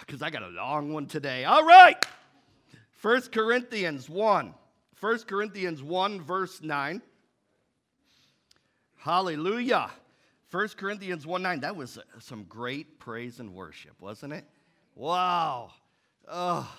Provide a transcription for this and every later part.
because I got a long one today. All right. 1 Corinthians 1. 1 Corinthians 1, verse 9. Hallelujah. 1 Corinthians 1, 9. That was some great praise and worship, wasn't it? Wow. Oh,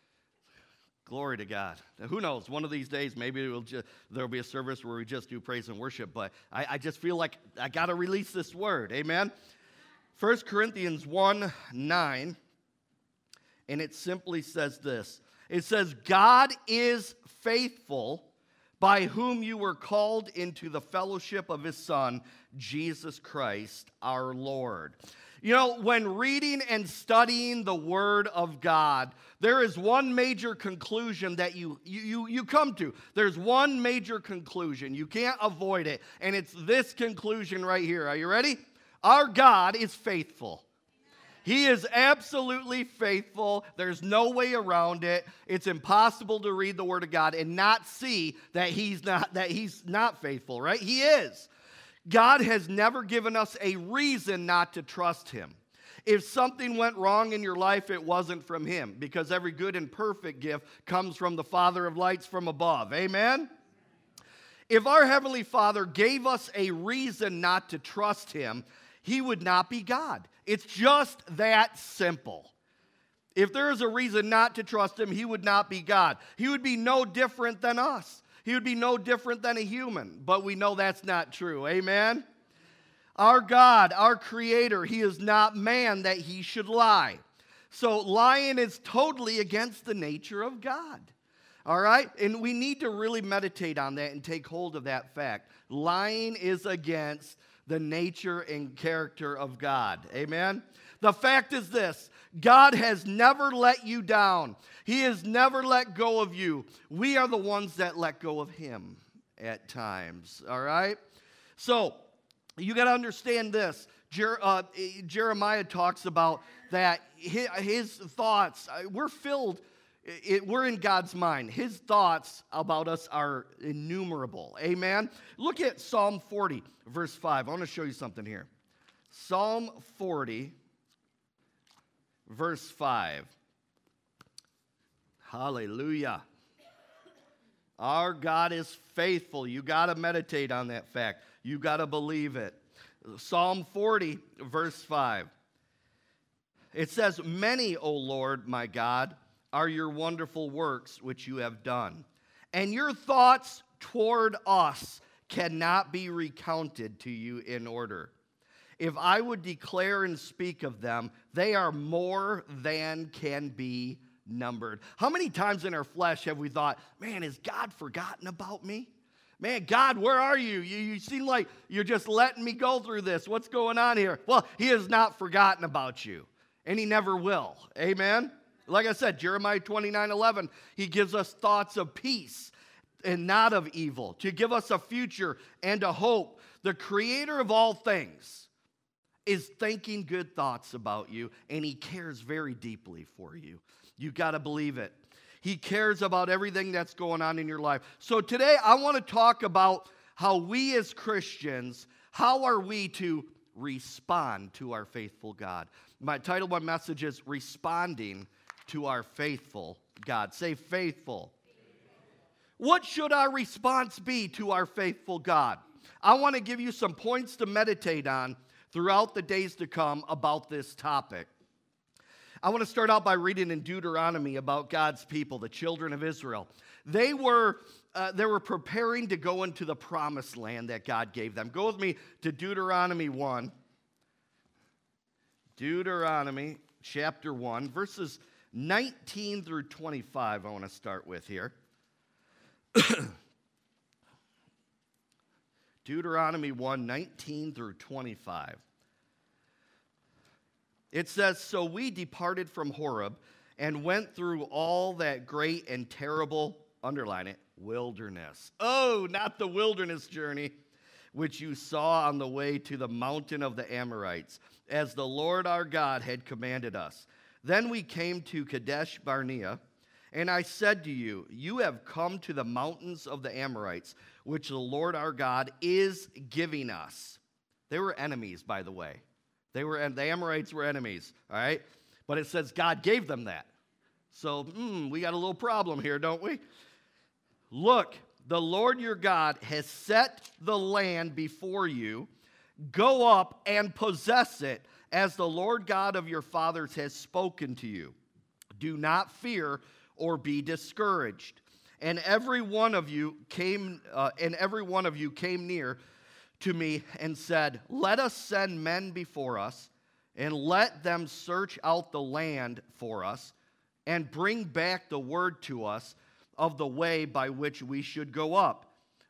glory to God. Now, who knows? One of these days, maybe there'll be a service where we just do praise and worship, but I just feel like I got to release this word. Amen? 1 Corinthians 1, 9. And it simply says this. It says, God is faithful, by whom you were called into the fellowship of his Son, Jesus Christ, our Lord. You know, when reading and studying the Word of God, there is one major conclusion that you come to. There's one major conclusion. You can't avoid it. And it's this conclusion right here. Are you ready? Our God is faithful. He is absolutely faithful. There's no way around it. It's impossible to read the Word of God and not see that he's not faithful, right? He is. God has never given us a reason not to trust him. If something went wrong in your life, it wasn't from him, because every good and perfect gift comes from the Father of lights from above. Amen? If our Heavenly Father gave us a reason not to trust him, he would not be God. It's just that simple. If there is a reason not to trust him, he would not be God. He would be no different than us. He would be no different than a human. But we know that's not true. Amen? Our God, our Creator, he is not man that he should lie. So lying is totally against the nature of God. All right? And we need to really meditate on that and take hold of that fact. Lying is against the nature and character of God. Amen? The fact is this: God has never let you down. He has never let go of you. We are the ones that let go of him at times. All right? So, you got to understand this. Jeremiah talks about that his thoughts, we're in God's mind. His thoughts about us are innumerable. Amen? Look at Psalm 40, verse 5. I want to show you something here. Psalm 40, verse 5. Hallelujah. Our God is faithful. You got to meditate on that fact. You got to believe it. Psalm 40, verse 5. It says, "Many, O Lord, my God, are your wonderful works which you have done, and your thoughts toward us cannot be recounted to you in order. If I would declare and speak of them, they are more than can be numbered." How many times in our flesh have we thought, man, has God forgotten about me? Man, God, where are you? You seem like you're just letting me go through this. What's going on here? Well, he has not forgotten about you, and he never will. Amen? Like I said, Jeremiah 29:11, he gives us thoughts of peace and not of evil, to give us a future and a hope. The Creator of all things is thinking good thoughts about you, and he cares very deeply for you. You got to believe it. He cares about everything that's going on in your life. So today I want to talk about how we as Christians, how are we to respond to our faithful God? My title of my message is Responding to Our Faithful God. Say faithful. What should our response be to our faithful God? I want to give you some points to meditate on throughout the days to come about this topic. I want to start out by reading in Deuteronomy about God's people, the children of Israel. They were preparing to go into the promised land that God gave them. Go with me to Deuteronomy 1. Deuteronomy chapter 1, verses 19 through 25 I want to start with here. Deuteronomy 1, 19 through 25. It says, "So we departed from Horeb and went through all that great and terrible," underline it, "wilderness." Oh, not the wilderness journey, "which you saw on the way to the mountain of the Amorites, as the Lord our God had commanded us. Then we came to Kadesh Barnea, and I said to you, you have come to the mountains of the Amorites, which the Lord our God is giving us." They were enemies, by the way. The Amorites were enemies, all right? But it says God gave them that. So, we got a little problem here, don't we? Look, the Lord your God has set the land before you. Go up and possess it as the Lord God of your fathers has spoken to you. Do not fear or be discouraged. And every one of you came near to me and said, let us send men before us, and let them search out the land for us, and bring back the word to us of the way by which we should go up,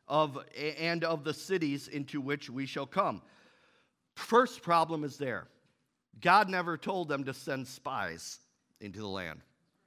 and of the cities into which we shall come. First problem is there. God never told them to send spies into the land.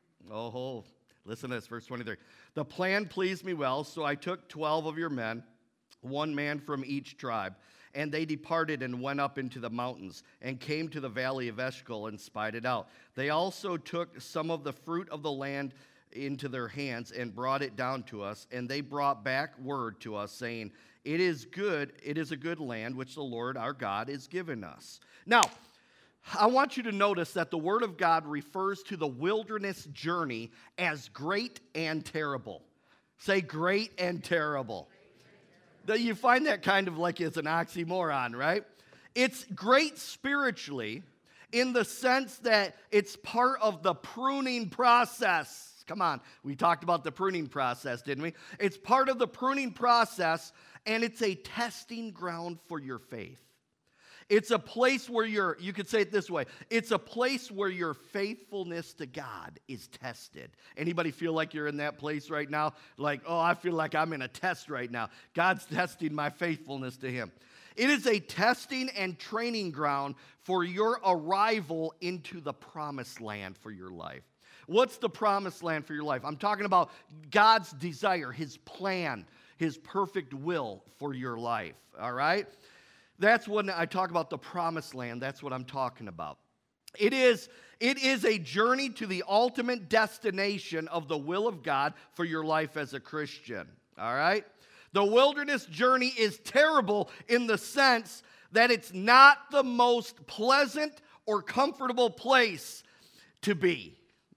Oh, listen to this, verse 23. The plan pleased me well, so I took 12 of your men, one man from each tribe, and they departed and went up into the mountains and came to the valley of Eshcol and spied it out. They also took some of the fruit of the land into their hands and brought it down to us, and they brought back word to us, saying, it is a good land which the Lord our God has given us. Now, I want you to notice that the Word of God refers to the wilderness journey as great and terrible. Say great and terrible. You find that kind of like it's an oxymoron, right? It's great spiritually in the sense that it's part of the pruning process. Come on, we talked about the pruning process, didn't we? It's part of the pruning process, and it's a testing ground for your faith. It's a place where you could say it this way, it's a place where your faithfulness to God is tested. Anybody feel like you're in that place right now? Like, oh, I feel like I'm in a test right now. God's testing my faithfulness to Him. It is a testing and training ground for your arrival into the promised land for your life. What's the promised land for your life? I'm talking about God's desire, His plan, His perfect will for your life, all right? That's when I talk about the promised land. That's what I'm talking about. It is a journey to the ultimate destination of the will of God for your life as a Christian. All right? The wilderness journey is terrible in the sense that it's not the most pleasant or comfortable place to be.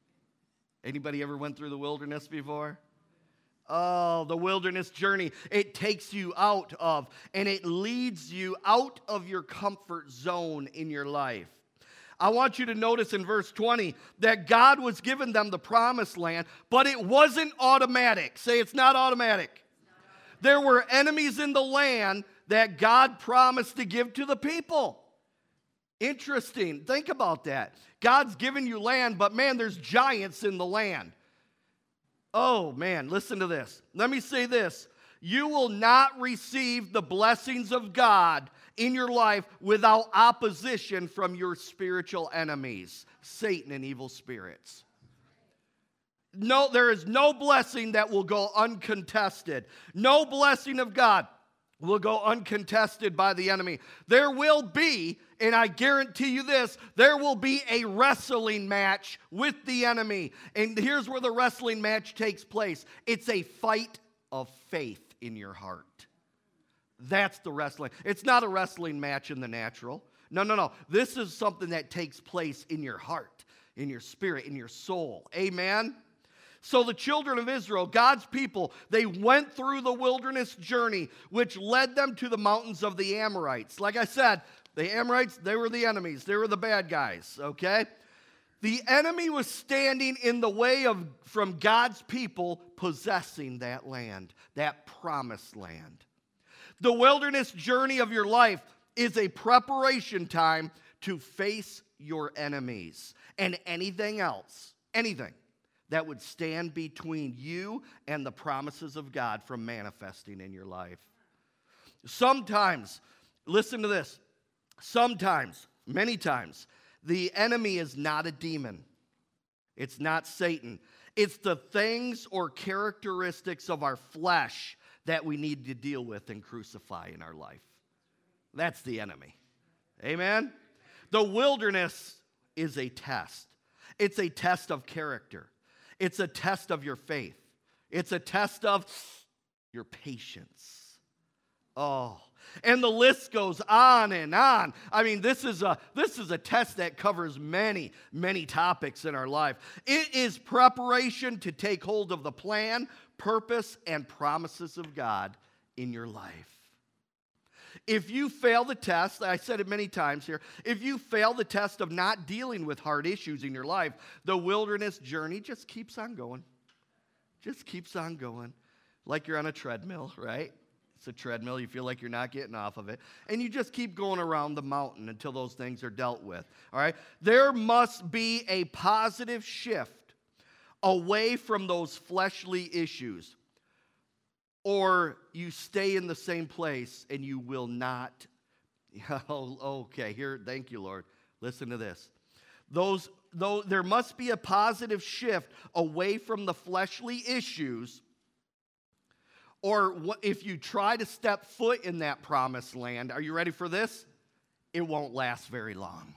Anybody ever went through the wilderness before? Oh, the wilderness journey, it takes you out of, and it leads you out of your comfort zone in your life. I want you to notice in verse 20 that God was giving them the promised land, but it wasn't automatic. Say it's not automatic. There were enemies in the land that God promised to give to the people. Interesting. Think about that. God's given you land, but man, there's giants in the land. Oh, man, listen to this. Let me say this. You will not receive the blessings of God in your life without opposition from your spiritual enemies, Satan and evil spirits. No, there is no blessing that will go uncontested. No blessing of God will go uncontested by the enemy. There will be, and I guarantee you this, there will be a wrestling match with the enemy. And here's where the wrestling match takes place. It's a fight of faith in your heart. That's the wrestling. It's not a wrestling match in the natural. No. This is something that takes place in your heart, in your spirit, in your soul. Amen? So the children of Israel, God's people, they went through the wilderness journey, which led them to the mountains of the Amorites. Like I said, the Amorites, they were the enemies. They were the bad guys, okay? The enemy was standing in the way from God's people possessing that land, that promised land. The wilderness journey of your life is a preparation time to face your enemies and anything else, anything that would stand between you and the promises of God from manifesting in your life. Sometimes, listen to this, sometimes, many times, the enemy is not a demon. It's not Satan. It's the things or characteristics of our flesh that we need to deal with and crucify in our life. That's the enemy. Amen? The wilderness is a test. It's a test of character. It's a test of your faith. It's a test of your patience. Oh, And the list goes on and on. I mean, this is a test that covers many, many topics in our life. It is preparation to take hold of the plan, purpose, and promises of God in your life. If you fail the test, I said it many times here, if you fail the test of not dealing with hard issues in your life, the wilderness journey just keeps on going. Just keeps on going. Like you're on a treadmill, right? It's a treadmill. You feel like you're not getting off of it. And you just keep going around the mountain until those things are dealt with. All right? There must be a positive shift away from those fleshly issues, or you stay in the same place and you will not. Oh, okay, here, thank you, Lord. Listen to this. There must be a positive shift away from the fleshly issues, or if you try to step foot in that promised land, are you ready for this? It won't last very long.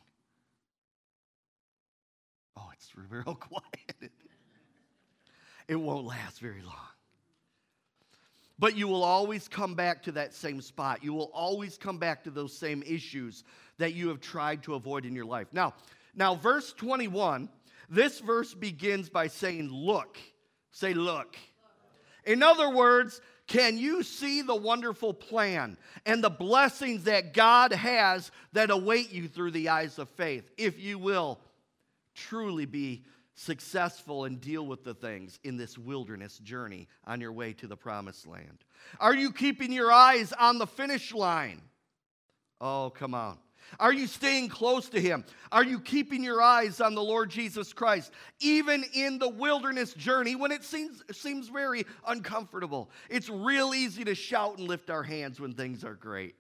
Oh, it's real quiet. It won't last very long. But you will always come back to that same spot. You will always come back to those same issues that you have tried to avoid in your life. Now, verse 21, this verse begins by saying, look. Say, look. In other words, can you see the wonderful plan and the blessings that God has that await you through the eyes of faith, if you will truly be successful and deal with the things in this wilderness journey on your way to the promised land? Are you keeping your eyes on the finish line? Oh, come on. Are you staying close to Him? Are you keeping your eyes on the Lord Jesus Christ, even in the wilderness journey when it seems very uncomfortable? It's real easy to shout and lift our hands when things are great.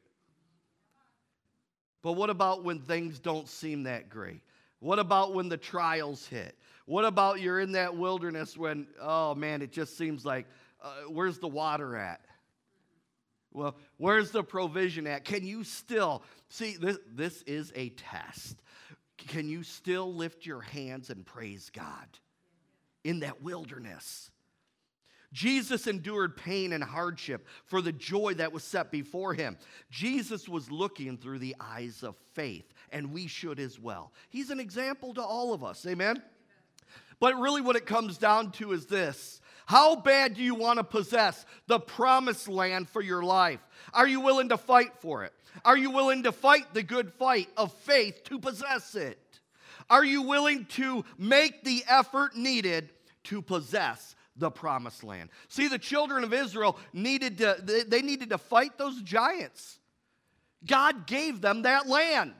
But what about when things don't seem that great? What about when the trials hit? What about you're in that wilderness when, oh man, it just seems like, where's the water at? Well, where's the provision at? Can you still, see, this is a test. Can you still lift your hands and praise God in that wilderness? Jesus endured pain and hardship for the joy that was set before Him. Jesus was looking through the eyes of faith, and we should as well. He's an example to all of us, amen? But really what it comes down to is this. How bad do you want to possess the promised land for your life? Are you willing to fight for it? Are you willing to fight the good fight of faith to possess it? Are you willing to make the effort needed to possess the promised land? See, the children of Israel needed to fight those giants. God gave them that land.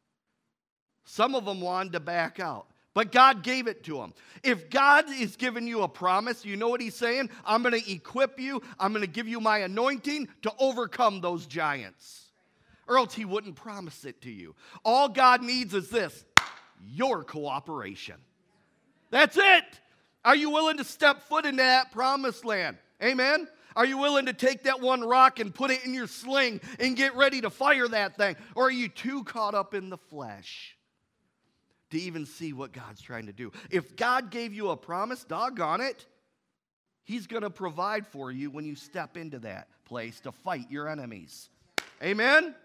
Some of them wanted to back out, but God gave it to them. If God is giving you a promise, you know what He's saying? I'm going to equip you. I'm going to give you my anointing to overcome those giants. Or else He wouldn't promise it to you. All God needs is this, your cooperation. That's it. Are you willing to step foot into that promised land? Amen? Are you willing to take that one rock and put it in your sling and get ready to fire that thing? Or are you too caught up in the flesh to even see what God's trying to do? If God gave you a promise, doggone it, He's going to provide for you when you step into that place to fight your enemies. Amen?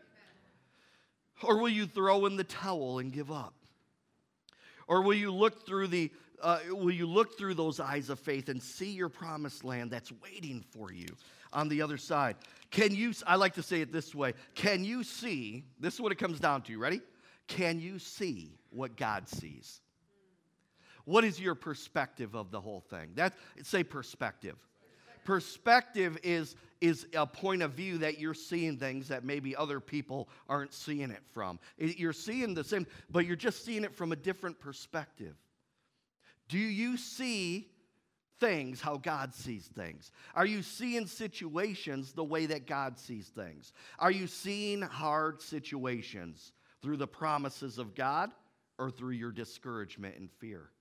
Or will you throw in the towel and give up? Or will you look through those eyes of faith and see your promised land that's waiting for you on the other side? I like to say it this way. Can you see, this is what it comes down to, ready? Can you see what God sees? What is your perspective of the whole thing? Say perspective. Perspective is a point of view that you're seeing things that maybe other people aren't seeing it from. You're seeing the same, but you're just seeing it from a different perspective. Do you see things how God sees things? Are you seeing situations the way that God sees things? Are you seeing hard situations through the promises of God or through your discouragement and fear?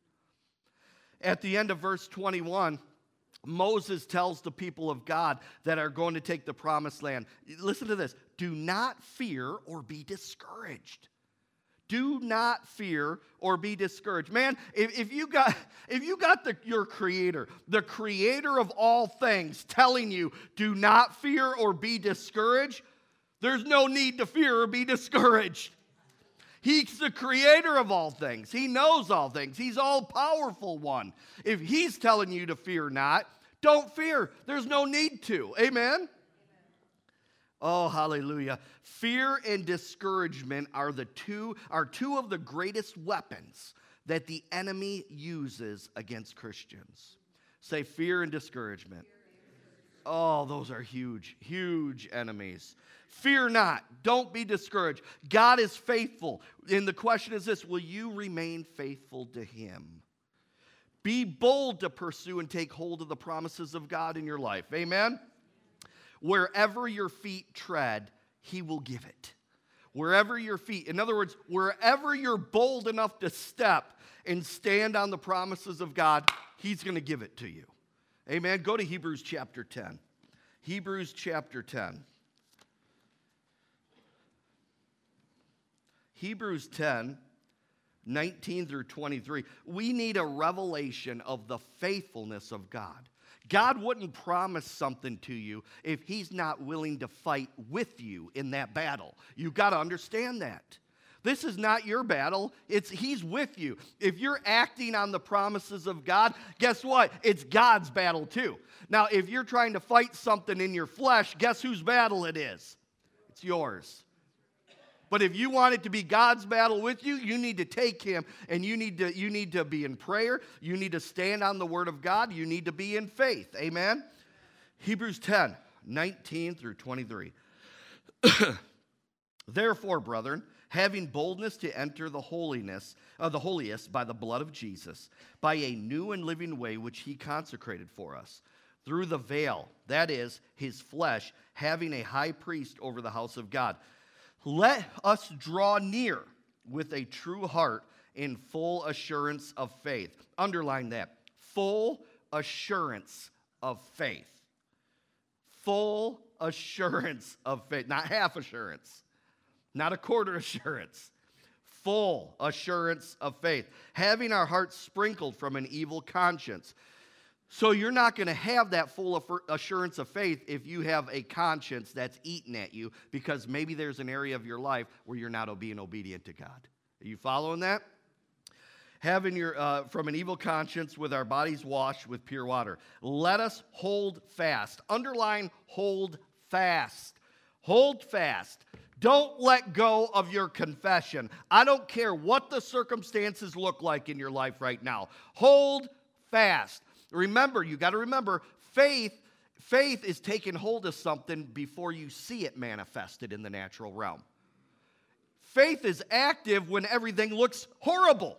At the end of verse 21, Moses tells the people of God that are going to take the promised land, listen to this, do not fear or be discouraged. Do not fear or be discouraged. Man, if you got your Creator, the Creator of all things, telling you, do not fear or be discouraged, There's no need to fear or be discouraged. He's the creator of all things. He knows all things. He's all-powerful one. If he's telling you to fear not, don't fear. There's no need to. Amen? Oh, hallelujah. Fear and discouragement are two of the greatest weapons that the enemy uses against Christians. Say fear and discouragement. Oh, those are huge, huge enemies. Fear not. Don't be discouraged. God is faithful. And the question is this: will you remain faithful to him? Be bold to pursue and take hold of the promises of God in your life. Amen? Wherever your feet tread, he will give it. Wherever your feet, in other words, wherever you're bold enough to step and stand on the promises of God, he's going to give it to you. Amen. Go to Hebrews chapter 10. Hebrews chapter 10. Hebrews 10, 19 through 23. We need a revelation of the faithfulness of God. God wouldn't promise something to you if he's not willing to fight with you in that battle. You've got to understand that. This is not your battle. He's with you. If you're acting on the promises of God, guess what? It's God's battle too. Now, if you're trying to fight something in your flesh, guess whose battle it is? It's yours. But if you want it to be God's battle with you, you need to take him, and you need to be in prayer. You need to stand on the word of God. You need to be in faith. Amen? Hebrews 10, 19 through 23. Therefore, brethren, having boldness to enter the holiest by the blood of Jesus, by a new and living way which he consecrated for us, through the veil, that is, his flesh, having a high priest over the house of God. Let us draw near with a true heart in full assurance of faith. Underline that. Full assurance of faith. Full assurance of faith. Not half assurance. Not a quarter assurance. Full assurance of faith. Having our hearts sprinkled from an evil conscience. So you're not going to have that full assurance of faith if you have a conscience that's eating at you, because maybe there's an area of your life where you're not being obedient to God. Are you following that? Having from an evil conscience, with our bodies washed with pure water. Let us hold fast. Underline hold fast. Hold fast. Don't let go of your confession. I don't care what the circumstances look like in your life right now. Hold fast. Remember, you got to remember, faith is taking hold of something before you see it manifested in the natural realm. Faith is active when everything looks horrible.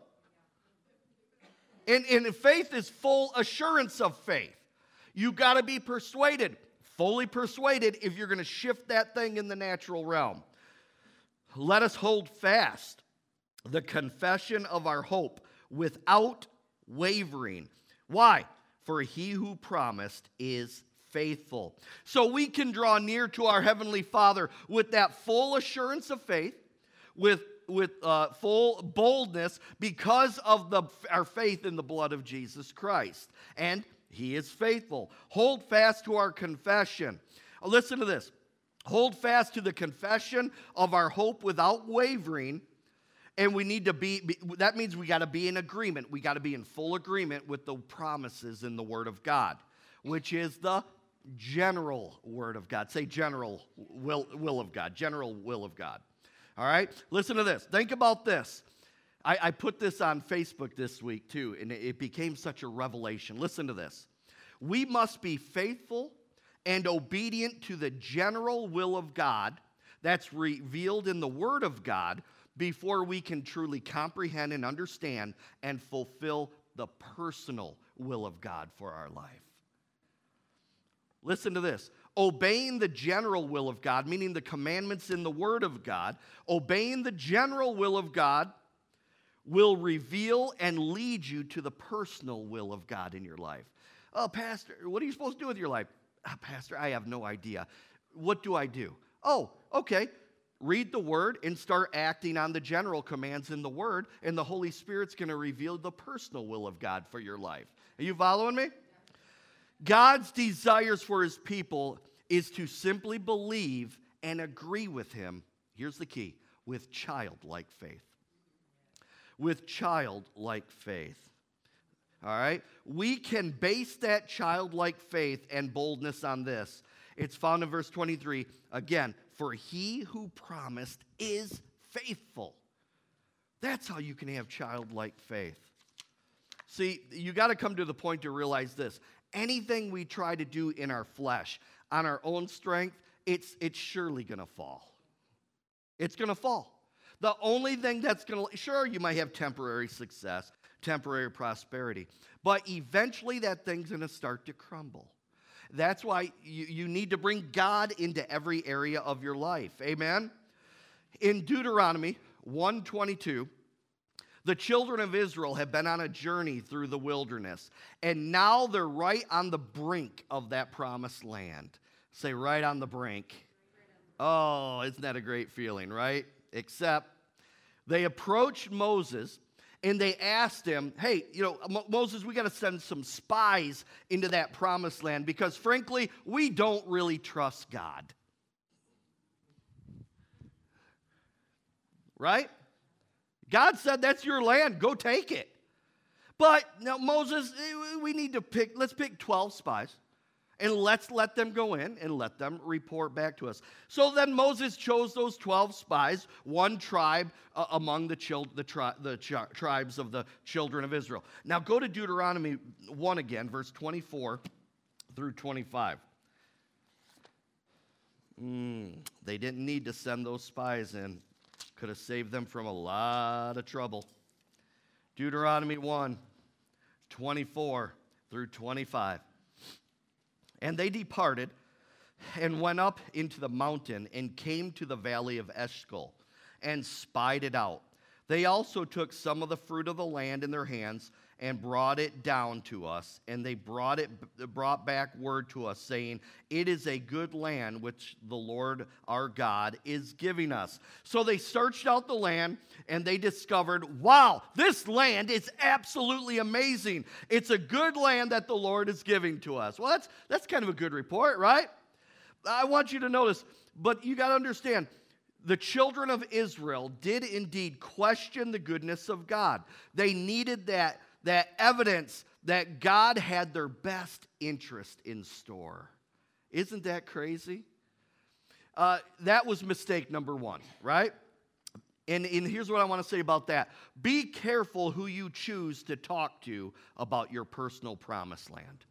And faith is full assurance of faith. You got to be persuaded, fully persuaded, if you're going to shift that thing in the natural realm. Let us hold fast the confession of our hope without wavering. Why? For he who promised is faithful. So we can draw near to our Heavenly Father with that full assurance of faith, with full boldness, because of our faith in the blood of Jesus Christ. And he is faithful. Hold fast to our confession. Listen to this. Hold fast to the confession of our hope without wavering. And we need to that means we got to be in agreement. We got to be in full agreement with the promises in the Word of God, which is the general Word of God. Say general will of God. General will of God. All right? Listen to this. Think about this. I put this on Facebook this week too, and it became such a revelation. Listen to this. We must be faithful and obedient to the general will of God that's revealed in the Word of God before we can truly comprehend and understand and fulfill the personal will of God for our life. Listen to this. Obeying the general will of God, meaning the commandments in the Word of God, obeying the general will of God will reveal and lead you to the personal will of God in your life. Oh, Pastor, what are you supposed to do with your life? Pastor, I have no idea. What do I do? Oh, okay. Read the Word and start acting on the general commands in the Word, and the Holy Spirit's going to reveal the personal will of God for your life. Are you following me? God's desires for his people is to simply believe and agree with him, here's the key, with childlike faith. With childlike faith. All right? We can base that childlike faith and boldness on this. It's found in verse 23. Again, for he who promised is faithful. That's how you can have childlike faith. See, you got to come to the point to realize this. Anything we try to do in our flesh, on our own strength, it's surely going to fall. It's going to fall. The only thing that's going to, sure, you might have temporary success, temporary prosperity, but eventually that thing's going to start to crumble. That's why you need to bring God into every area of your life. Amen? In Deuteronomy 1:22, the children of Israel have been on a journey through the wilderness, and now they're right on the brink of that promised land. Say, right on the brink. Oh, isn't that a great feeling, right? Except they approached Moses and they asked him, hey, Moses, we got to send some spies into that promised land because, frankly, we don't really trust God. Right? God said, that's your land. Go take it. But now, Moses, let's pick 12 spies. And let's let them go in and let them report back to us. So then Moses chose those 12 spies, one tribe among the tribes of the children of Israel. Now go to Deuteronomy 1 again, verse 24 through 25. They didn't need to send those spies in. Could have saved them from a lot of trouble. Deuteronomy 1, 24 through 25. And they departed and went up into the mountain and came to the valley of Eshcol and spied it out. They also took some of the fruit of the land in their hands and brought it down to us. And they brought back word to us, saying, it is a good land which the Lord our God is giving us. So they searched out the land, and they discovered, wow, this land is absolutely amazing. It's a good land that the Lord is giving to us. Well, that's kind of a good report, right? I want you to notice, but you got to understand, the children of Israel did indeed question the goodness of God. They needed that evidence that God had their best interest in store. Isn't that crazy? That was mistake number one, right? And here's what I want to say about that. Be careful who you choose to talk to about your personal promised land.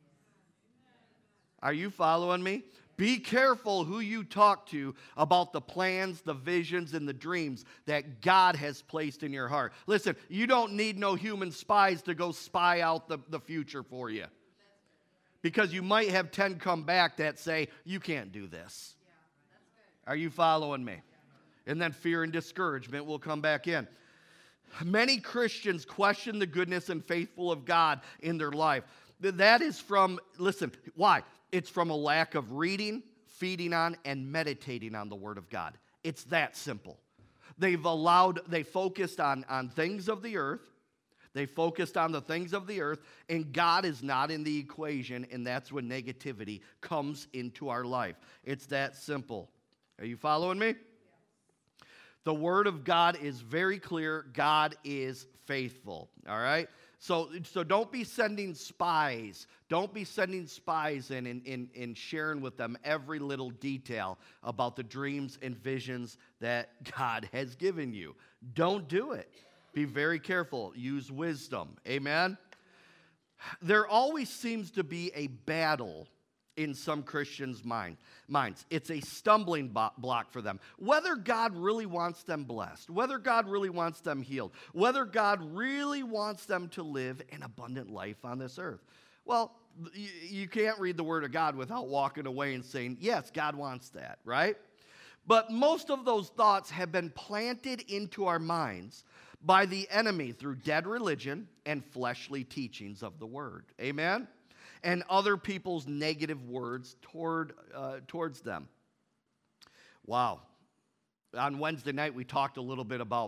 Are you following me? Be careful who you talk to about the plans, the visions, and the dreams that God has placed in your heart. Listen, you don't need no human spies to go spy out the future for you. Because you might have 10 come back that say, you can't do this. Are you following me? And then fear and discouragement will come back in. Many Christians question the goodness and faithful of God in their life. That is from, listen, why? It's from a lack of reading, feeding on, and meditating on the Word of God. It's that simple. They focused on things of the earth. They focused on the things of the earth, and God is not in the equation, and that's when negativity comes into our life. It's that simple. Are you following me? The Word of God is very clear. God is faithful, all right? So don't be sending spies. Don't be sending spies in and sharing with them every little detail about the dreams and visions that God has given you. Don't do it. Be very careful. Use wisdom. Amen? There always seems to be a battle in some Christians' minds. It's a stumbling block for them. Whether God really wants them blessed, whether God really wants them healed, whether God really wants them to live an abundant life on this earth. Well, you can't read the Word of God without walking away and saying, yes, God wants that, right? But most of those thoughts have been planted into our minds by the enemy through dead religion and fleshly teachings of the Word. Amen? And other people's negative words towards them. Wow. On Wednesday night, we talked a little bit about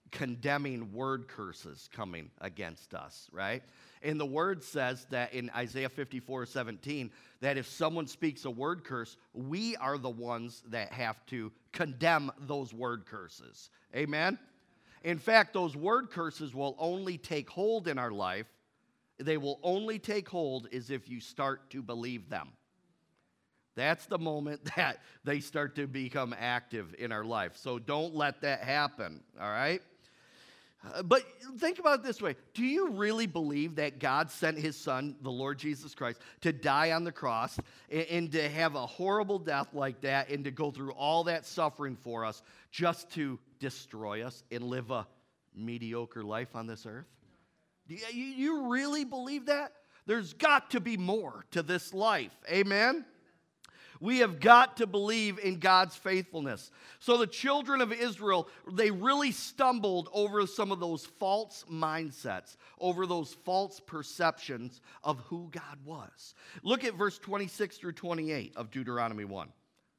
condemning word curses coming against us, right? And the word says that in Isaiah 54:17, that if someone speaks a word curse, we are the ones that have to condemn those word curses. Amen? In fact, those word curses will only take hold in our life. They will only take hold is if you start to believe them. That's the moment that they start to become active in our life. So don't let that happen, all right? But think about it this way. Do you really believe that God sent his son, the Lord Jesus Christ, to die on the cross and to have a horrible death like that and to go through all that suffering for us just to destroy us and live a mediocre life on this earth? Do you really believe that? There's got to be more to this life. Amen? We have got to believe in God's faithfulness. So the children of Israel, they really stumbled over some of those false mindsets, over those false perceptions of who God was. Look at verse 26 through 28 of Deuteronomy 1.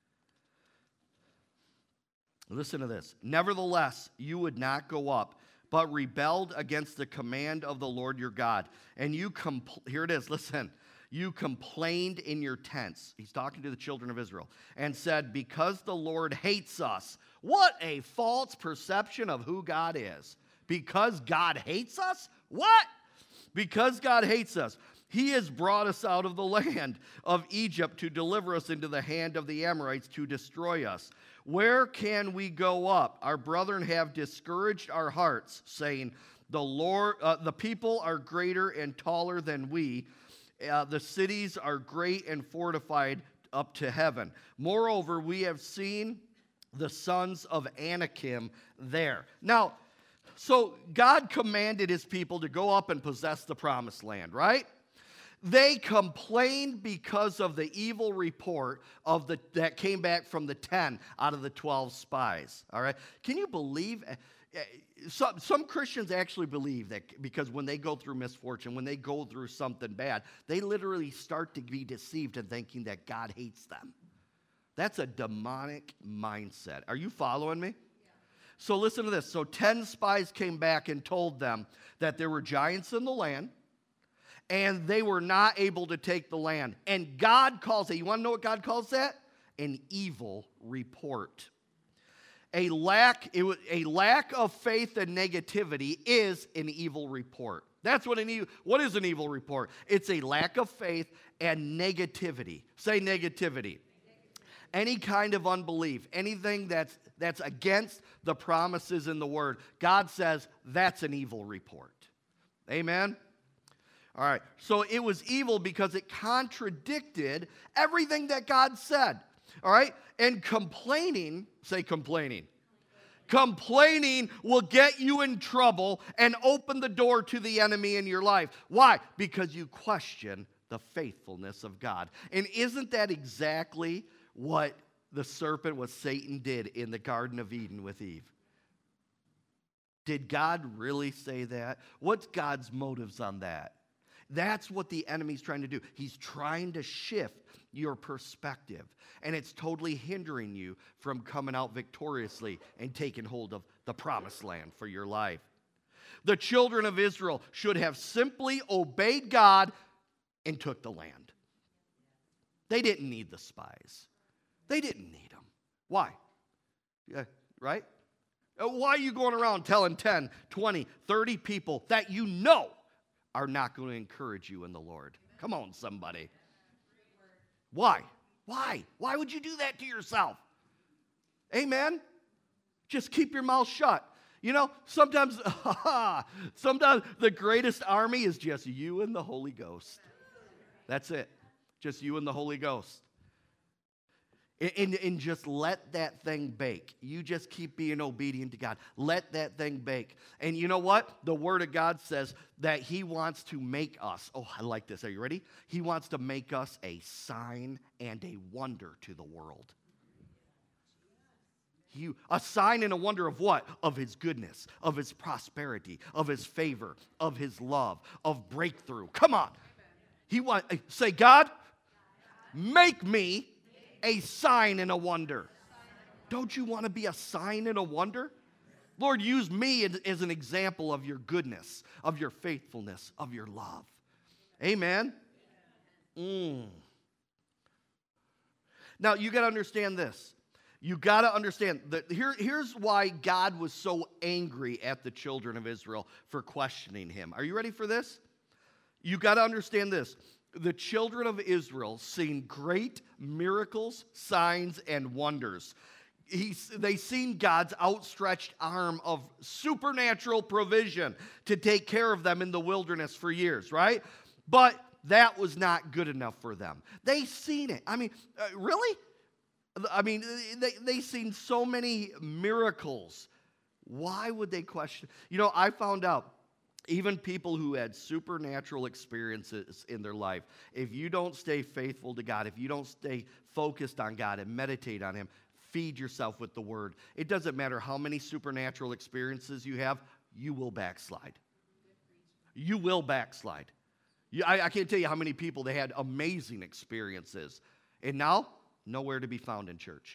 Listen to this. Nevertheless, you would not go up, but rebelled against the command of the Lord your God. And you, here it is, listen. You complained in your tents. He's talking to the children of Israel. And said, because the Lord hates us. What a false perception of who God is. Because God hates us? What? Because God hates us. He has brought us out of the land of Egypt to deliver us into the hand of the Amorites to destroy us. Where can we go up? Our brethren have discouraged our hearts, saying, the people are greater and taller than we. The cities are great and fortified up to heaven. Moreover, we have seen the sons of Anakim there. Now, so God commanded his people to go up and possess the promised land, right? They complained because of the evil report that came back from the 10 out of the 12 spies, all right? Can you believe? Some Christians actually believe that because when they go through misfortune, when they go through something bad, they literally start to be deceived in thinking that God hates them. That's a demonic mindset. Are you following me? Yeah. So listen to this. So 10 spies came back and told them that there were giants in the land, and they were not able to take the land. And God calls it, you want to know what God calls that? An evil report. A lack of faith and negativity is an evil report. That's what what is an evil report? It's a lack of faith and negativity. Say negativity. Any kind of unbelief, anything that's against the promises in the Word, God says that's an evil report. Amen? All right, so it was evil because it contradicted everything that God said. All right? And complaining, say complaining. Complaining will get you in trouble and open the door to the enemy in your life. Why? Because you question the faithfulness of God. And isn't that exactly what the serpent, what Satan did in the Garden of Eden with Eve? Did God really say that? What's God's motives on that? That's what the enemy's trying to do. He's trying to shift your perspective, and it's totally hindering you from coming out victoriously and taking hold of the promised land for your life. The children of Israel should have simply obeyed God and took the land. They didn't need the spies. They didn't need them. Why? Yeah, right? Why are you going around telling 10, 20, 30 people that you know are not going to encourage you in the Lord? Come on, somebody. Why? Why? Why would you do that to yourself? Amen? Just keep your mouth shut. You know, sometimes the greatest army is just you and the Holy Ghost. That's it. Just you and the Holy Ghost. And just let that thing bake. You just keep being obedient to God. Let that thing bake. And you know what? The Word of God says that He wants to make us. Oh, I like this. Are you ready? He wants to make us a sign and a wonder to the world. A sign and a wonder of what? Of His goodness, of His prosperity, of His favor, of His love, of breakthrough. Come on. Say, God, make me a sign and a wonder. Don't you want to be a sign and a wonder? Lord, use me as an example of your goodness, of your faithfulness, of your love. Amen. Now, you got to understand this. You got to understand that here's why God was so angry at the children of Israel for questioning him. Are you ready for this? You got to understand this. The children of Israel seen great miracles, signs, and wonders. They seen God's outstretched arm of supernatural provision to take care of them in the wilderness for years, right? But that was not good enough for them. They seen it. I mean, really? I mean, they seen so many miracles. Why would they question? You know, I found out even people who had supernatural experiences in their life, if you don't stay faithful to God, if you don't stay focused on God and meditate on Him, feed yourself with the Word, it doesn't matter how many supernatural experiences you have, you will backslide. You will backslide. I can't tell you how many people, they had amazing experiences. And now, nowhere to be found in church.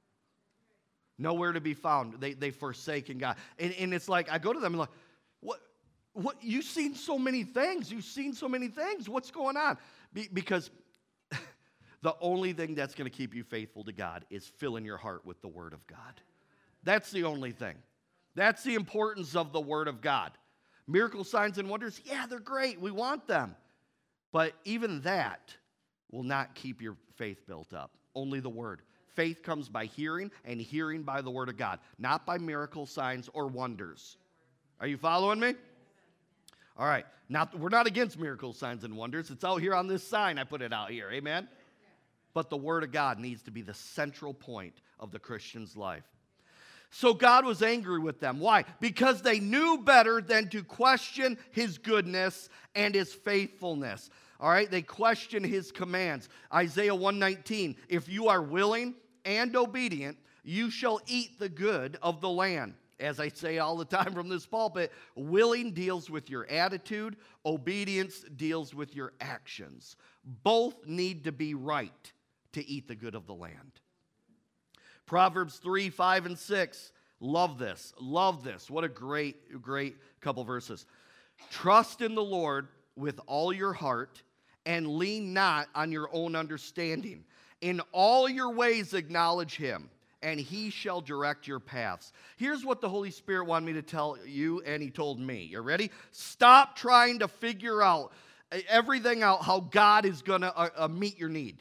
Nowhere to be found. They've forsaken God. And it's like, I go to them and like, what? You've seen so many things. You've seen so many things. What's going on? Because the only thing that's going to keep you faithful to God is filling your heart with the Word of God. That's the only thing. That's the importance of the Word of God. Miracle signs and wonders, yeah, they're great. We want them. But even that will not keep your faith built up. Only the Word. Faith comes by hearing, and hearing by the Word of God, not by miracle signs or wonders. Are you following me? All right. Now, we're not against miracle signs and wonders. It's out here on this sign. I put it out here. Amen? But the Word of God needs to be the central point of the Christian's life. So God was angry with them. Why? Because they knew better than to question His goodness and His faithfulness. All right? They questioned His commands. Isaiah 1:19, if you are willing and obedient, you shall eat the good of the land. As I say all the time from this pulpit, willing deals with your attitude, obedience deals with your actions. Both need to be right to eat the good of the land. Proverbs 3, 5, and 6. Love this. Love this. What a great couple verses. Trust in the Lord with all your heart and lean not on your own understanding. In all your ways acknowledge Him, and He shall direct your paths. Here's what the Holy Spirit wanted me to tell you, and He told me. You ready? Stop trying to figure out everything out how God is going to meet your need.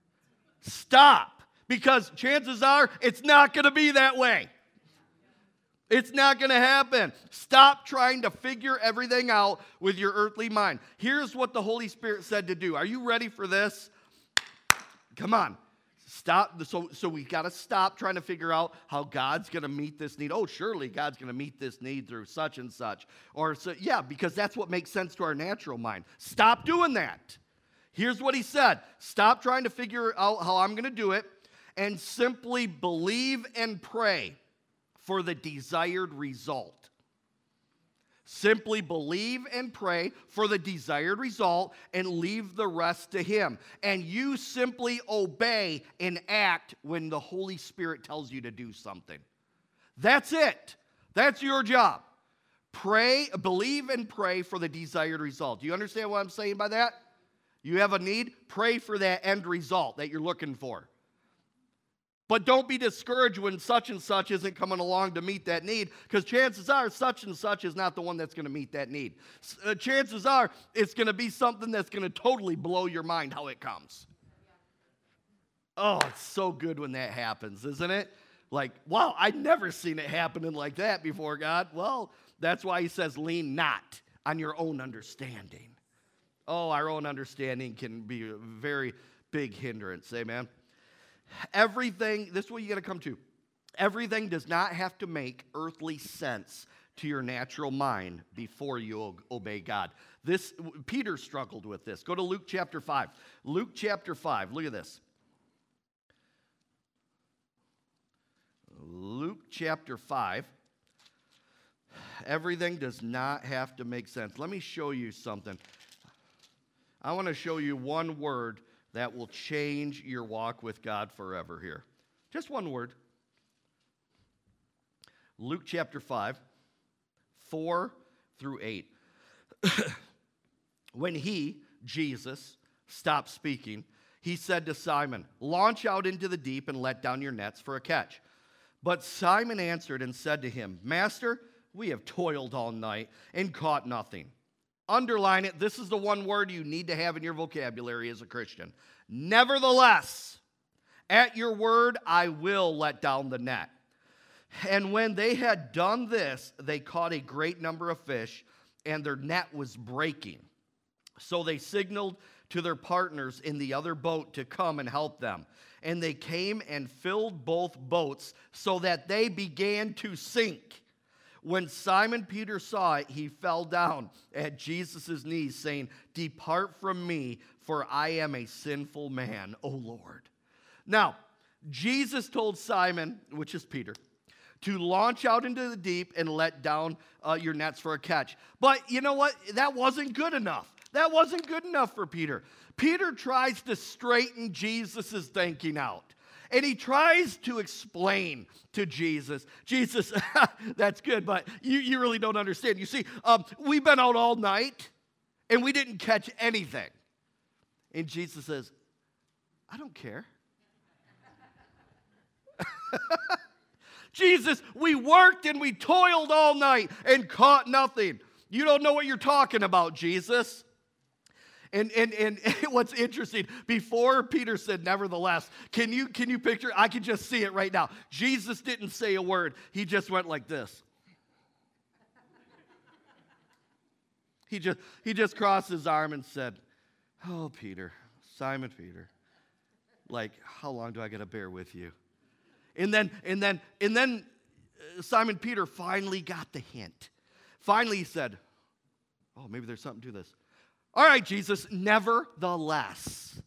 Stop. Because chances are it's not going to be that way. It's not going to happen. Stop trying to figure everything out with your earthly mind. Here's what the Holy Spirit said to do. Are you ready for this? Come on. Stop. So we got to stop trying to figure out how God's going to meet this need. Oh, surely God's going to meet this need through such and such. Or so, yeah, because that's what makes sense to our natural mind. Stop doing that. Here's what He said. Stop trying to figure out how I'm going to do it, and simply believe and pray for the desired result. Simply believe and pray for the desired result and leave the rest to Him. And you simply obey and act when the Holy Spirit tells you to do something. That's it. That's your job. Pray, believe and pray for the desired result. Do you understand what I'm saying by that? You have a need? Pray for that end result that you're looking for. But don't be discouraged when such and such isn't coming along to meet that need, because chances are such and such is not the one that's going to meet that need. Chances are it's going to be something that's going to totally blow your mind how it comes. Oh, it's so good when that happens, isn't it? Like, wow, I'd never seen it happening like that before, God. Well, that's why He says lean not on your own understanding. Oh, our own understanding can be a very big hindrance, amen? Everything, this is what you got to come to. Everything does not have to make earthly sense to your natural mind before you obey God. Peter struggled with this. Go to Luke chapter 5. Luke chapter 5, look at this. Luke chapter 5. Everything does not have to make sense. Let me show you something. I want to show you one word that will change your walk with God forever here. Just one word. Luke chapter 5, 4 through 8. When he, Jesus, stopped speaking, he said to Simon, "Launch out into the deep and let down your nets for a catch." But Simon answered and said to him, "Master, we have toiled all night and caught nothing." Underline it. This is the one word you need to have in your vocabulary as a Christian. Nevertheless, at your word, I will let down the net. And when they had done this, they caught a great number of fish, and their net was breaking. So they signaled to their partners in the other boat to come and help them. And they came and filled both boats so that they began to sink. When Simon Peter saw it, he fell down at Jesus' knees, saying, "Depart from me, for I am a sinful man, O Lord." Now, Jesus told Simon, which is Peter, to launch out into the deep and let down your nets for a catch. But you know what? That wasn't good enough. That wasn't good enough for Peter. Peter tries to straighten Jesus' thinking out. And he tries to explain to Jesus, "Jesus, that's good, but you really don't understand. You see, we've been out all night, and we didn't catch anything." And Jesus says, "I don't care." "Jesus, we worked and we toiled all night and caught nothing. You don't know what you're talking about, Jesus." And what's interesting, before Peter said nevertheless, can you picture? I can just see it right now. Jesus didn't say a word. He just went like this. He just crossed his arm and said, "Oh, Peter, Simon Peter, like, how long do I got to bear with you?" And then Simon Peter finally got the hint. Finally he said, "Oh, maybe there's something to this. All right, Jesus, nevertheless,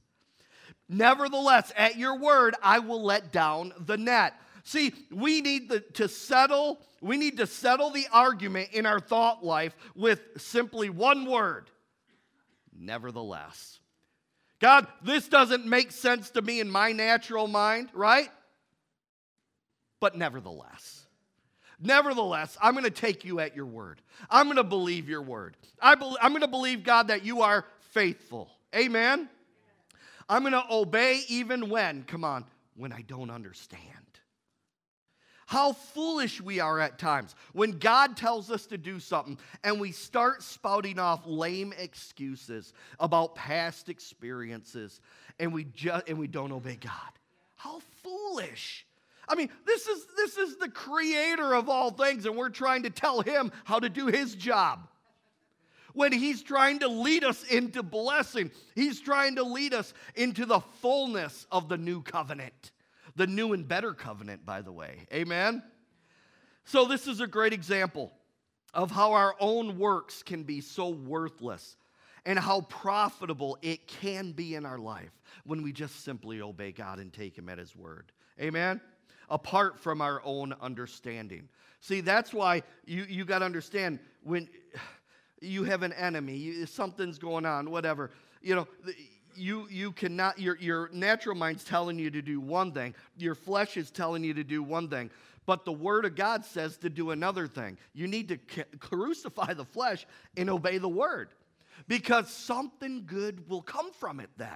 at your word, I will let down the net." See, we need to settle the argument in our thought life with simply one word: nevertheless. God, this doesn't make sense to me in my natural mind, right? But nevertheless, I'm going to take you at your word. I'm going to believe your word. I'm going to believe, God, that you are faithful. Amen? I'm going to obey even when I don't understand. How foolish we are at times when God tells us to do something and we start spouting off lame excuses about past experiences and we don't obey God. How foolish. I mean, this is the creator of all things, and we're trying to tell him how to do his job. When he's trying to lead us into blessing, he's trying to lead us into the fullness of the new covenant. The new and better covenant, by the way. Amen? So this is a great example of how our own works can be so worthless and how profitable it can be in our life when we just simply obey God and take him at his word. Amen? Apart from our own understanding. See, that's why you got to understand when you have an enemy, something's going on, whatever, you cannot, your natural mind's telling you to do one thing, your flesh is telling you to do one thing, but the word of God says to do another thing. You need to crucify the flesh and obey the word, because something good will come from it then.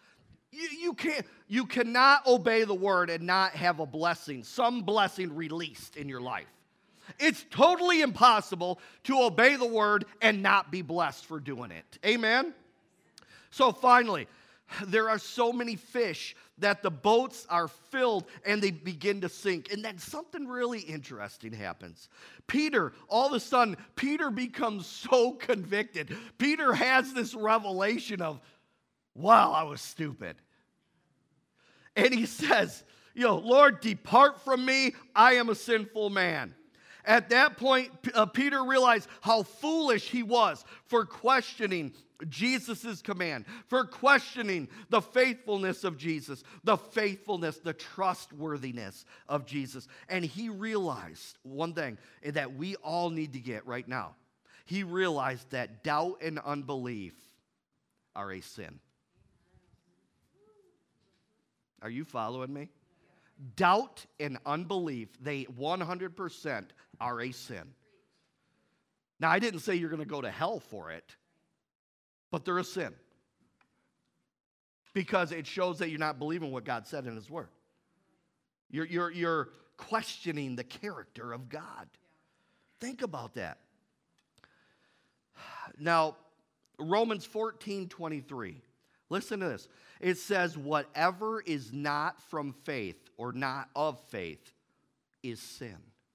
You cannot obey the word and not have a blessing, some blessing released in your life. It's totally impossible to obey the word and not be blessed for doing it. Amen? So finally, there are so many fish that the boats are filled and they begin to sink. And then something really interesting happens. All of a sudden, Peter becomes so convicted. Peter has this revelation of, wow, I was stupid. And he says, Lord, depart from me. I am a sinful man. At that point, Peter realized how foolish he was for questioning Jesus' command, for questioning the faithfulness of Jesus, the trustworthiness of Jesus. And he realized one thing that we all need to get right now. He realized that doubt and unbelief are a sin. Are you following me? Doubt and unbelief, they 100% are a sin. Now, I didn't say you're going to go to hell for it, but they're a sin. Because it shows that you're not believing what God said in His Word. You're questioning the character of God. Think about that. Now, Romans 14:23. Listen to this. It says, whatever is not from faith or not of faith is sin.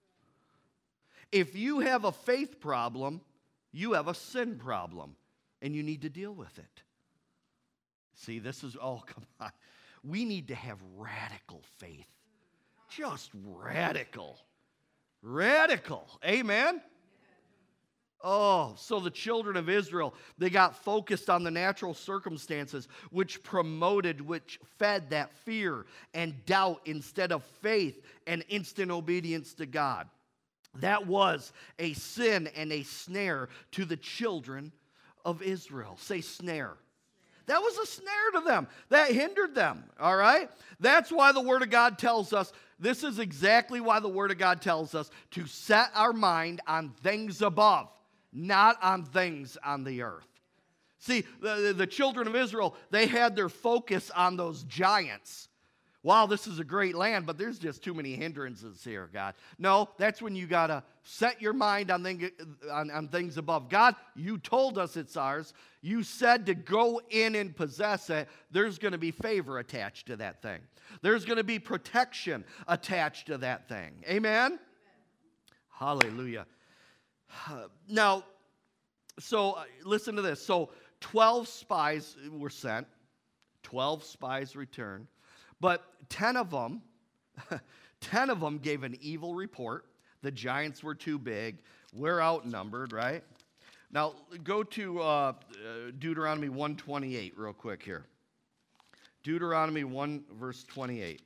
If you have a faith problem, you have a sin problem, and you need to deal with it. See, this is, oh, come on. We need to have radical faith. Just radical. Radical. Amen? Oh, so the children of Israel, they got focused on the natural circumstances, which fed that fear and doubt instead of faith and instant obedience to God. That was a sin and a snare to the children of Israel. Say snare. That was a snare to them. That hindered them, all right? That's why the Word of God tells us, this is exactly why the Word of God tells us to set our mind on things above, not on things on the earth. See, the children of Israel, they had their focus on those giants. Wow, this is a great land, but there's just too many hindrances here, God. No, that's when you got to set your mind on things above. God, you told us it's ours. You said to go in and possess it. There's going to be favor attached to that thing. There's going to be protection attached to that thing. Amen? Hallelujah. Now, so listen to this. So 12 spies were sent. 12 spies returned. But 10 of them gave an evil report. The giants were too big. We're outnumbered, right? Now, go to Deuteronomy 1:28 real quick here. Deuteronomy 1, verse 28.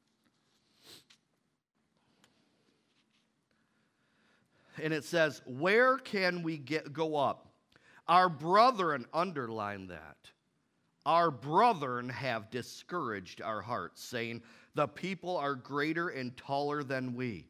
And it says, where can we go up? Our brethren, underline that. Our brethren have discouraged our hearts, saying, the people are greater and taller than we.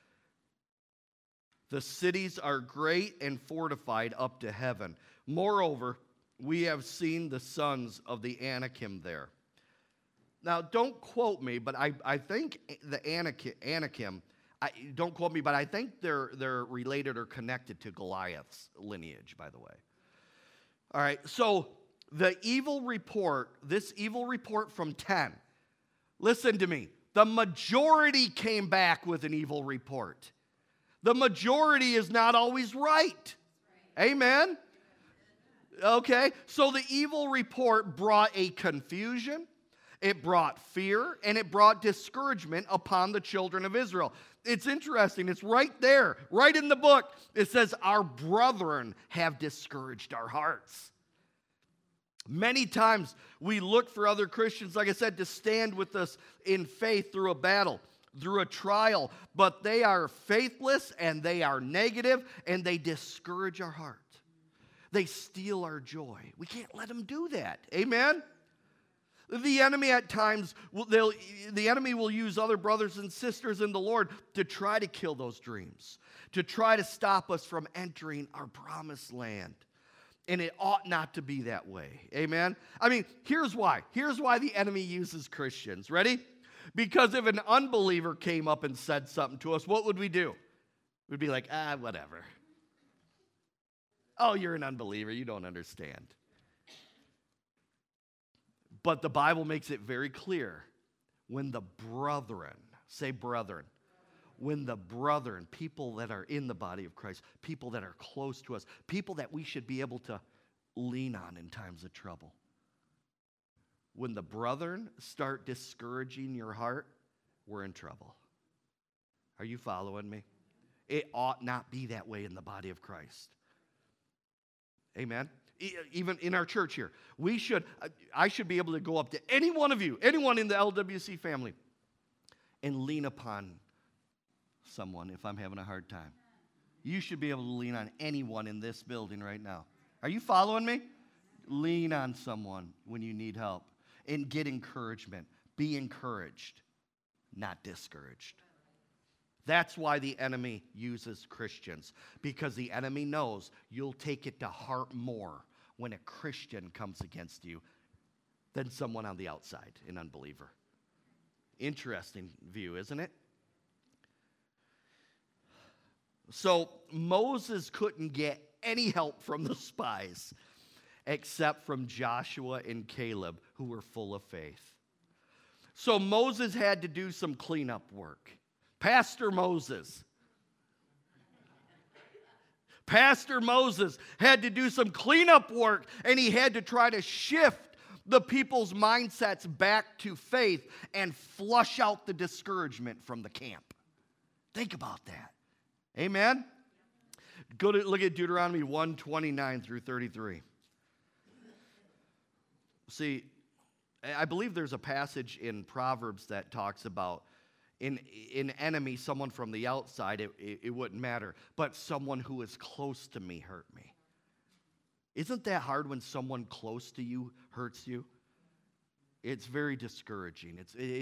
The cities are great and fortified up to heaven. Moreover, we have seen the sons of the Anakim there. Now, don't quote me, but I think the Anakim, don't quote me, but I think they're related or connected to Goliath's lineage, by the way. All right, so this evil report from 10, listen to me, the majority came back with an evil report. The majority is not always right. Amen? Okay, so the evil report brought a confusion, it brought fear, and it brought discouragement upon the children of Israel. It's interesting, it's right there, right in the book. It says, our brethren have discouraged our hearts. Many times we look for other Christians, like I said, to stand with us in faith through a battle, through a trial, but they are faithless and they are negative and they discourage our heart. They steal our joy. We can't let them do that. Amen? The enemy at times, the enemy will use other brothers and sisters in the Lord to try to kill those dreams, to try to stop us from entering our promised land. And it ought not to be that way. Amen? I mean, here's why. Here's why the enemy uses Christians. Ready? Because if an unbeliever came up and said something to us, what would we do? We'd be like, whatever. Oh, you're an unbeliever. You don't understand. But the Bible makes it very clear. When the brethren, say brethren, when the brethren, people that are in the body of Christ, people that are close to us, people that we should be able to lean on in times of trouble. When the brethren start discouraging your heart, we're in trouble. Are you following me? It ought not be that way in the body of Christ. Amen? Even in our church here, I should be able to go up to any one of you, anyone in the LWC family, and lean upon someone if I'm having a hard time. You should be able to lean on anyone in this building right now. Are you following me? Lean on someone when you need help and get encouragement. Be encouraged. not discouraged. That's why the enemy uses Christians, because the enemy knows you'll take it to heart more when a Christian comes against you than someone on the outside, an unbeliever. Interesting view, isn't it? So Moses couldn't get any help from the spies except from Joshua and Caleb, who were full of faith. So Moses had to do some cleanup work. Pastor Moses had to do some cleanup work, and he had to try to shift the people's mindsets back to faith and flush out the discouragement from the camp. Think about that. Amen? Look at Deuteronomy 1:29 through 33. See, I believe there's a passage in Proverbs that talks about in enemy, someone from the outside, it wouldn't matter. But someone who is close to me hurt me. Isn't that hard when someone close to you hurts you? It's very discouraging.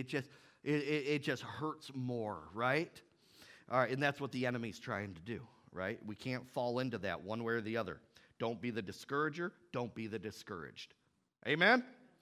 It just hurts more, right? All right, and that's what the enemy's trying to do, right? We can't fall into that one way or the other. Don't be the discourager. Don't be the discouraged. Amen?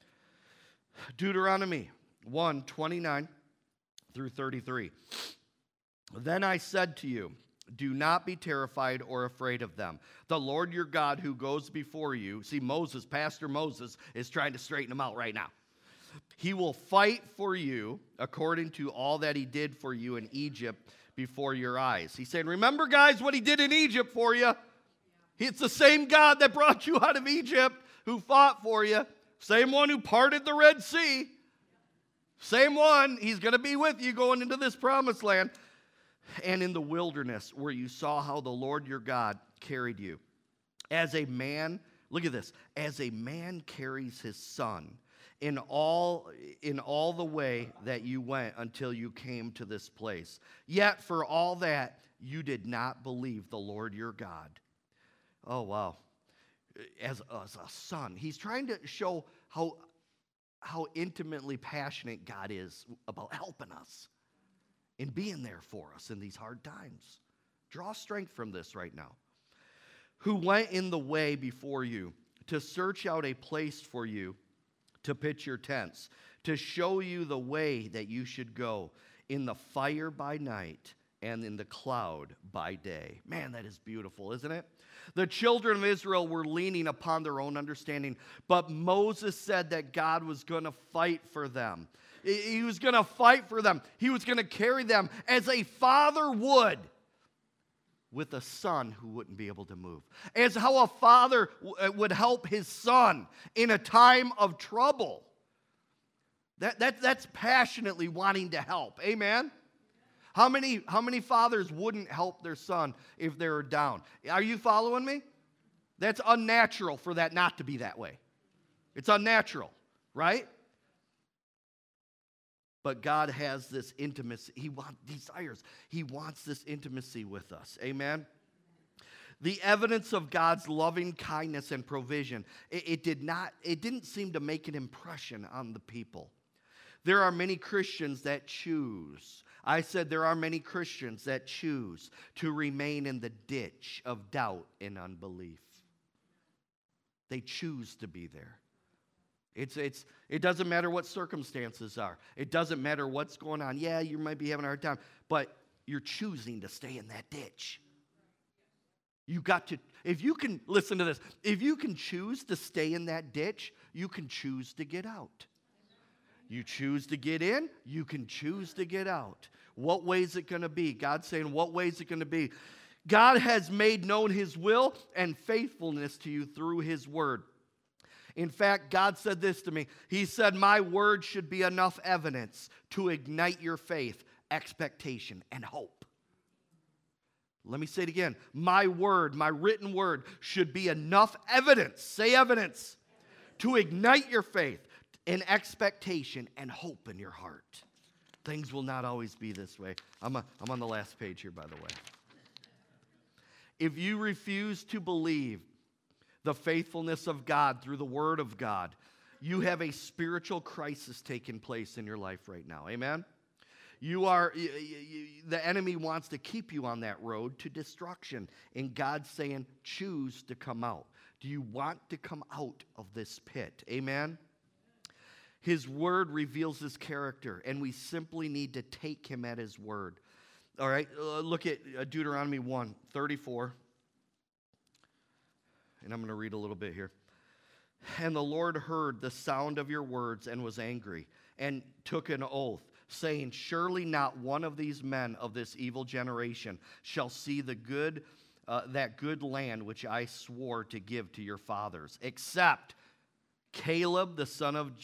Deuteronomy 1:29 through 33. Then I said to you, do not be terrified or afraid of them. The Lord your God who goes before you, see Pastor Moses is trying to straighten him out right now. He will fight for you according to all that he did for you in Egypt before your eyes. He said, remember guys what he did in Egypt for you? It's the same God that brought you out of Egypt who fought for you. Same one who parted the Red Sea. Same one. He's going to be with you going into this promised land. And in the wilderness where you saw how the Lord your God carried you. As a man, look at this, as a man carries his son in all the way that you went until you came to this place. Yet for all that, you did not believe the Lord your God. Oh, wow. As a son, he's trying to show how intimately passionate God is about helping us and being there for us in these hard times. Draw strength from this right now. Who went in the way before you to search out a place for you to pitch your tents, to show you the way that you should go in the fire by night and in the cloud by day. Man, that is beautiful, isn't it? The children of Israel were leaning upon their own understanding, but Moses said that God was going to fight for them. He was going to fight for them. He was going to carry them as a father would with a son who wouldn't be able to move. As how a father would help his son in a time of trouble. That's passionately wanting to help. Amen? How many fathers wouldn't help their son if they were down? Are you following me? That's unnatural for that not to be that way. It's unnatural, right? But God has this intimacy. He wants this intimacy with us. Amen? The evidence of God's loving kindness and provision, it didn't seem to make an impression on the people. There are many Christians that choose. I said there are many Christians that choose to remain in the ditch of doubt and unbelief. They choose to be there. It doesn't matter what circumstances are. It doesn't matter what's going on. Yeah, you might be having a hard time, but you're choosing to stay in that ditch. You got to, if you can, listen to this, if you can choose to stay in that ditch, you can choose to get out. You choose to get in, you can choose to get out. What way is it going to be? God's saying, what way is it going to be? God has made known his will and faithfulness to you through his word. In fact, God said this to me. He said, my word should be enough evidence to ignite your faith, expectation, and hope. Let me say it again. My word, my written word, should be enough evidence, say evidence, to ignite your faith and expectation and hope in your heart. Things will not always be this way. I'm on the last page here, by the way. If you refuse to believe the faithfulness of God through the Word of God, you have a spiritual crisis taking place in your life right now. Amen? The enemy wants to keep you on that road to destruction. And God's saying, choose to come out. Do you want to come out of this pit? Amen? His word reveals his character, and we simply need to take him at his word. All right, look at Deuteronomy 1:34. And I'm going to read a little bit here. And the Lord heard the sound of your words and was angry, and took an oath, saying, surely not one of these men of this evil generation shall see that good land which I swore to give to your fathers, except Caleb the son of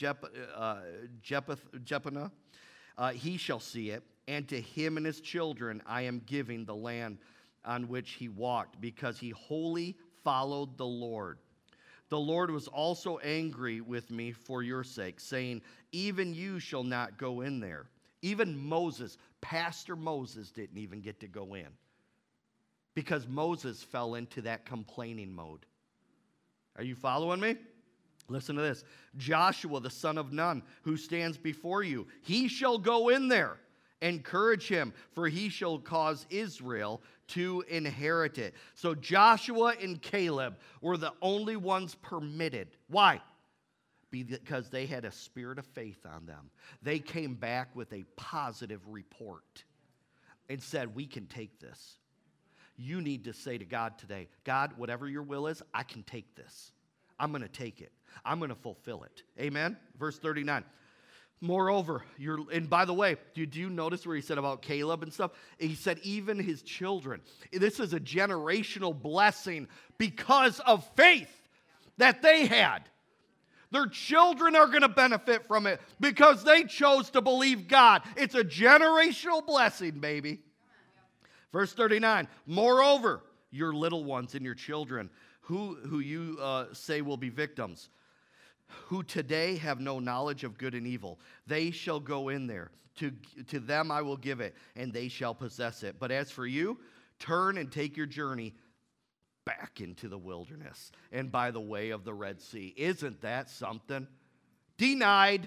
Jephunneh, he shall see it, and to him and his children I am giving the land on which he walked, because he wholly followed the Lord. The Lord was also angry with me for your sake, saying, even you shall not go in there. Even Moses, Pastor Moses, didn't even get to go in, because Moses fell into that complaining mode. Are you following me? Listen to this. Joshua, the son of Nun, who stands before you, he shall go in there. Encourage him, for he shall cause Israel to inherit it. So Joshua and Caleb were the only ones permitted. Why? Because they had a spirit of faith on them. They came back with a positive report and said, we can take this. You need to say to God today, God, whatever your will is, I can take this. I'm going to take it. I'm going to fulfill it. Amen? Verse 39. Moreover, and by the way, did you notice where he said about Caleb and stuff? He said even his children. This is a generational blessing because of faith that they had. Their children are going to benefit from it because they chose to believe God. It's a generational blessing, baby. Verse 39, moreover, your little ones and your children, who you say will be victims, who today have no knowledge of good and evil, they shall go in there. To them I will give it, and they shall possess it. But as for you, turn and take your journey back into the wilderness and by the way of the Red Sea. Isn't that something? Denied.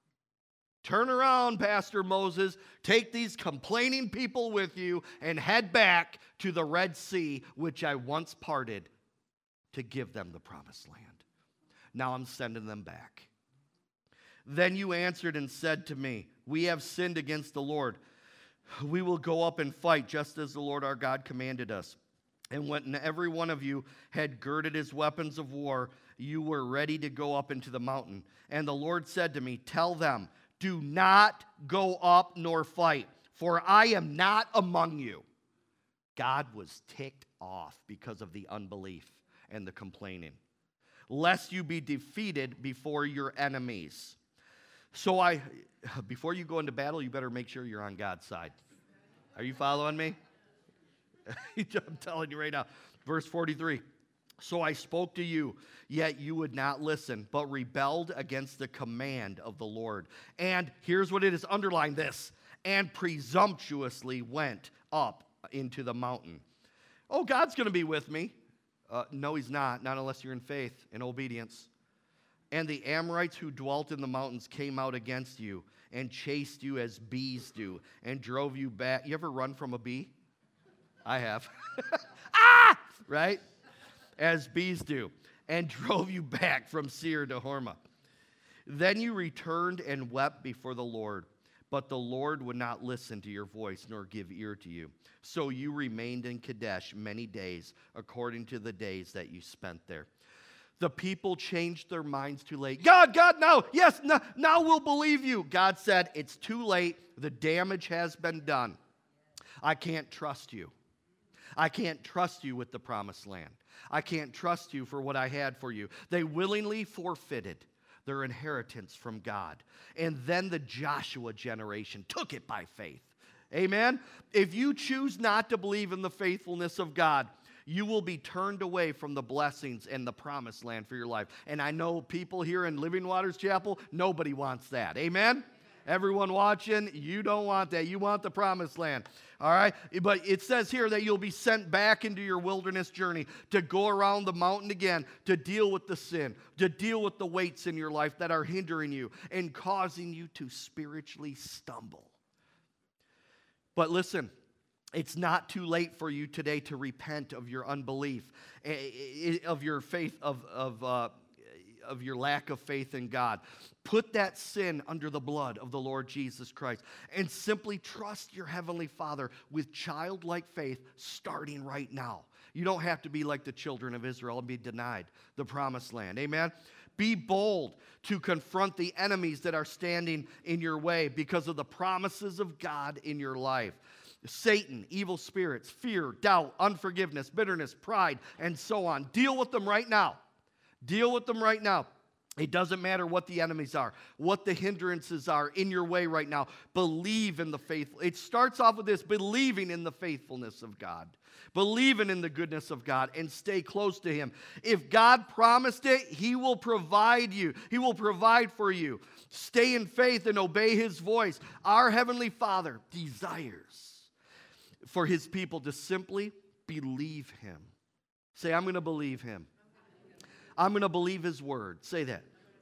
Turn around, Pastor Moses. Take these complaining people with you and head back to the Red Sea, which I once parted to give them the promised land. Now I'm sending them back. Then you answered and said to me, we have sinned against the Lord. We will go up and fight just as the Lord our God commanded us. And when every one of you had girded his weapons of war, you were ready to go up into the mountain. And the Lord said to me, tell them, do not go up nor fight, for I am not among you. God was ticked off because of the unbelief and the complaining. Lest you be defeated before your enemies. So before you go into battle, you better make sure you're on God's side. Are you following me? I'm telling you right now. Verse 43. So I spoke to you, yet you would not listen, but rebelled against the command of the Lord. And here's what it is, underline this, and presumptuously went up into the mountain. Oh, God's going to be with me. No, he's not unless you're in faith and obedience. And the Amorites who dwelt in the mountains came out against you and chased you as bees do and drove you back. You ever run from a bee? I have. Right? As bees do, and drove you back from Seir to Hormah. Then you returned and wept before the Lord, but the Lord would not listen to your voice nor give ear to you. So you remained in Kadesh many days, according to the days that you spent there. The people changed their minds too late. God, now, yes, now we'll believe you. God said, it's too late. The damage has been done. I can't trust you. I can't trust you with the promised land. I can't trust you for what I had for you. They willingly forfeited their inheritance from God. And then the Joshua generation took it by faith. Amen? If you choose not to believe in the faithfulness of God, you will be turned away from the blessings and the promised land for your life. And I know people here in Living Waters Chapel, nobody wants that. Amen? Everyone watching, you don't want that. You want the promised land. All right? But it says here that you'll be sent back into your wilderness journey to go around the mountain again, to deal with the sin, to deal with the weights in your life that are hindering you and causing you to spiritually stumble. But listen, it's not too late for you today to repent of your unbelief, of your faith, of your lack of faith in God. Put that sin under the blood of the Lord Jesus Christ and simply trust your Heavenly Father with childlike faith starting right now. You don't have to be like the children of Israel and be denied the promised land. Amen? Be bold to confront the enemies that are standing in your way because of the promises of God in your life. Satan, evil spirits, fear, doubt, unforgiveness, bitterness, pride, and so on. Deal with them right now. Deal with them right now. It doesn't matter what the enemies are, what the hindrances are in your way right now. Believe in the faithful. It starts off with this, believing in the faithfulness of God. Believing in the goodness of God and stay close to Him. If God promised it, He will provide you. He will provide for you. Stay in faith and obey His voice. Our Heavenly Father desires for His people to simply believe Him. Say, I'm going to believe Him. I'm going to believe His word. Say that.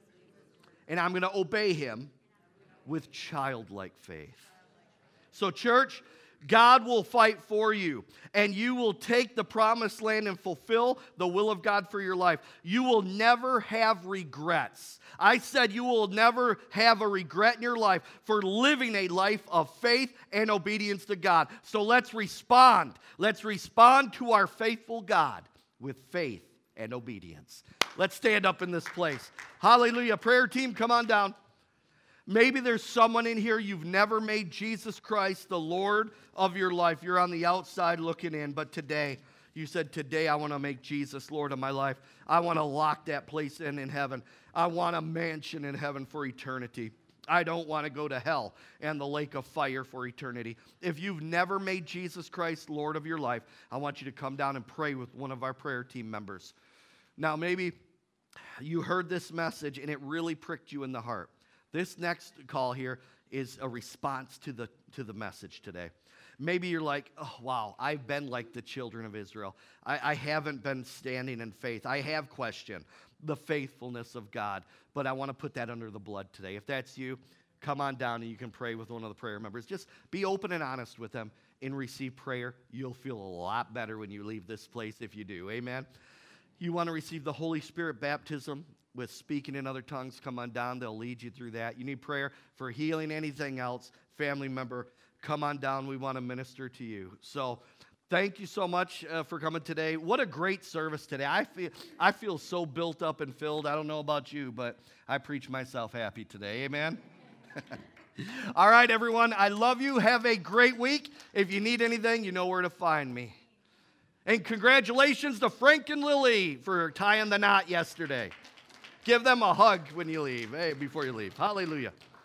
And I'm going to obey Him with childlike faith. So, church, God will fight for you, and you will take the promised land and fulfill the will of God for your life. You will never have regrets. I said you will never have a regret in your life for living a life of faith and obedience to God. So let's respond. Let's respond to our faithful God with faith and obedience. Let's stand up in this place. Hallelujah. Prayer team, come on down. Maybe there's someone in here, you've never made Jesus Christ the Lord of your life. You're on the outside looking in, but today, you said, today I want to make Jesus Lord of my life. I want to lock that place in heaven. I want a mansion in heaven for eternity. I don't want to go to hell and the lake of fire for eternity. If you've never made Jesus Christ Lord of your life, I want you to come down and pray with one of our prayer team members. Now, maybe you heard this message and it really pricked you in the heart. This next call here is a response to the message today. Maybe you're like, oh, wow, I've been like the children of Israel. I haven't been standing in faith. I have questioned the faithfulness of God, but I want to put that under the blood today. If that's you, come on down and you can pray with one of the prayer members. Just be open and honest with them and receive prayer. You'll feel a lot better when you leave this place if you do. Amen. You want to receive the Holy Spirit baptism with speaking in other tongues, come on down. They'll lead you through that. You need prayer for healing, anything else, family member, come on down. We want to minister to you. So thank you so much for coming today. What a great service today. I feel so built up and filled. I don't know about you, but I preach myself happy today. Amen? All right, everyone. I love you. Have a great week. If you need anything, you know where to find me. And congratulations to Frank and Lily for tying the knot yesterday. Give them a hug when you leave, before you leave. Hallelujah.